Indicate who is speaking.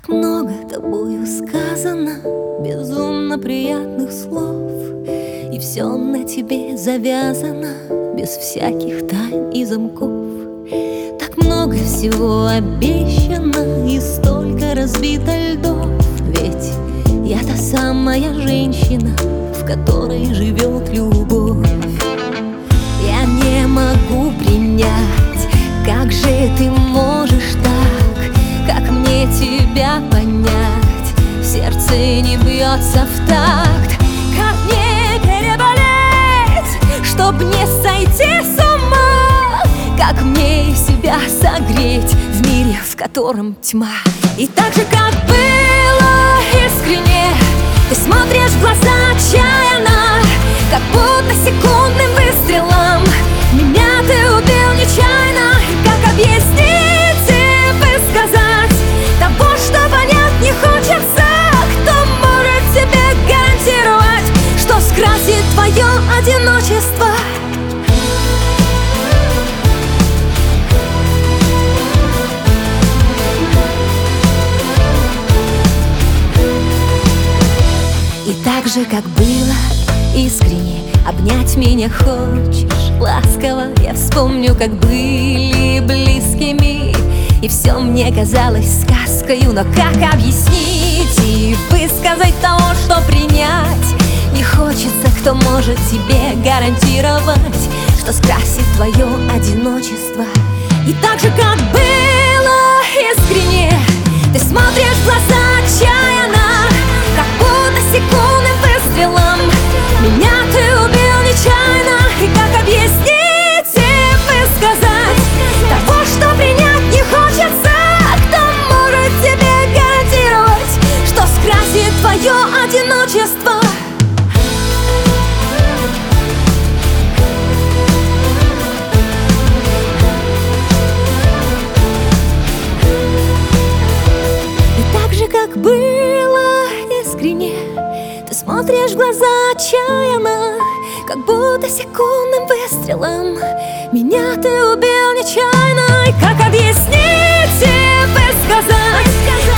Speaker 1: Так много тобою сказано, безумно приятных слов, и все на тебе завязано, без всяких тайн и замков. Так много всего обещано, и столько разбито льдов. Ведь я та самая женщина, в которой живет любовь. Я не могу принять, как же ты можешь так, как мне тебя понять? Сердце не бьется в такт. Как мне переболеть, чтоб не сойти с ума? Как мне себя согреть в мире, в котором тьма? И так же, как было искренне, ты смотришь в глаза отчаянно, как будто секундным выстрелом меня ты убил нечаянно. И как объяснить и высказать того, что понять не хочется? Кто может тебе гарантировать, что скрасит твое одиночество? И так же, как было искренне, обнять меня хочешь ласково. Я вспомню, как были близкими, и все мне казалось сказкою. Но как объяснить и высказать того, что принять не хочется? Кто может тебе гарантировать, что скрасит твое одиночество? И так же, как было искренне, ты смотришь в глаза отчаянно, как будто секундным выстрелом меня ты убил нечаянно. И как объяснить и высказать того, что принять не хочется? Кто может тебе гарантировать, что скрасит твое одиночество? И так же, как было искренне, ты смотришь в глаза отчаянно, как будто секундным выстрелом меня ты убил нечаянно. И как объяснить и высказать